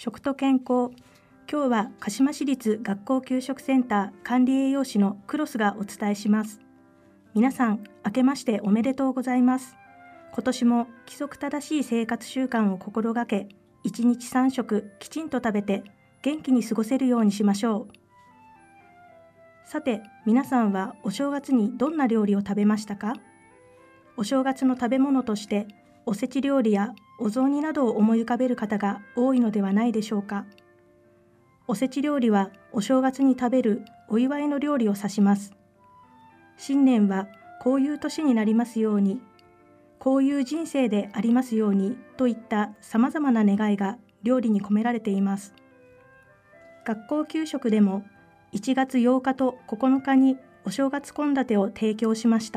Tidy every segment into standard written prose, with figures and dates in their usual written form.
食と健康。今日は鹿島市立学校給食センター管理栄養士のクロスがお伝えします。皆さん、明けましておめでとうございます。今年も規則正しい生活習慣を心がけ、1日3食きちんと食べて元気に過ごせるようにしましょう。さて、皆さんはお正月にどんな料理を食べましたか？お正月の食べ物としておせち料理やお雑煮などを思い浮かべる方が多いのではないでしょうか。おせち料理はお正月に食べるお祝いの料理を指します。新年はこういう年になりますように、こういう人生でありますようにといったさまざまな願いが料理に込められています。学校給食でも1月8日と9日にお正月献立を提供しました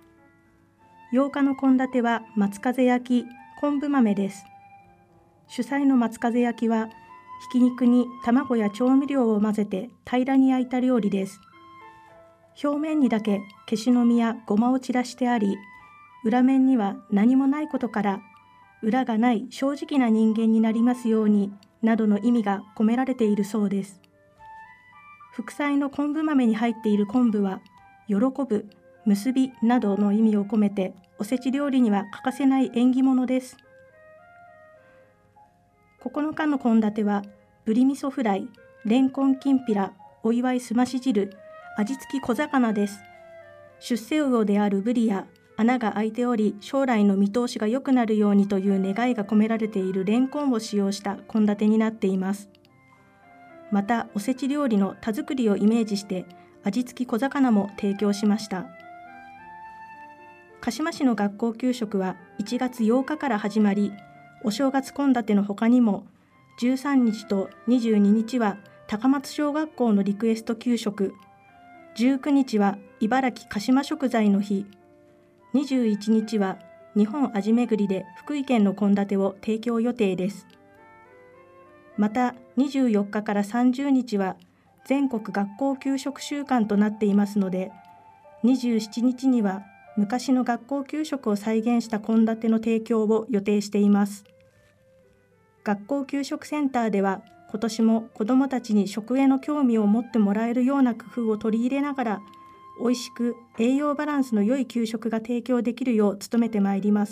。8日の献立は松風焼き、昆布豆です。主菜の松風焼きはひき肉に卵や調味料を混ぜて平らに焼いた料理です。表面にだけケシの実やごまを散らしてあり、裏面には何もないことから裏がない正直な人間になりますようになどの意味が込められているそうです。副菜の昆布豆に入っている昆布は喜ぶ、結びなどの意味を込めておせち料理には欠かせない縁起物です。9日の献立はぶり味噌フライ、レンコンきんぴら、お祝いすまし汁、味付き小魚です。出世魚であるブリや穴が開いており将来の見通しが良くなるようにという願いが込められているレンコンを使用した献立になっています。またおせち料理の田作りをイメージして味付き小魚も提供しました。鹿島市の学校給食は1月8日から始まり、お正月献立の他にも13日と22日は高松小学校のリクエスト給食、19日は茨城鹿島食材の日、21日は日本味めぐりで福井県の献立を提供予定です。また24日から30日は全国学校給食週間となっていますので、27日には昔の学校給食を再現した献立の提供を予定しています。学校給食センターでは今年も子どもたちに食への興味を持ってもらえるような工夫を取り入れながら、美味しく栄養バランスの良い給食が提供できるよう努めてまいります。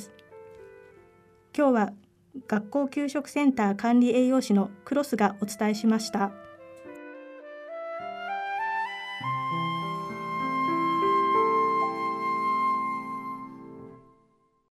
今日は学校給食センター管理栄養士のクロスがお伝えしました。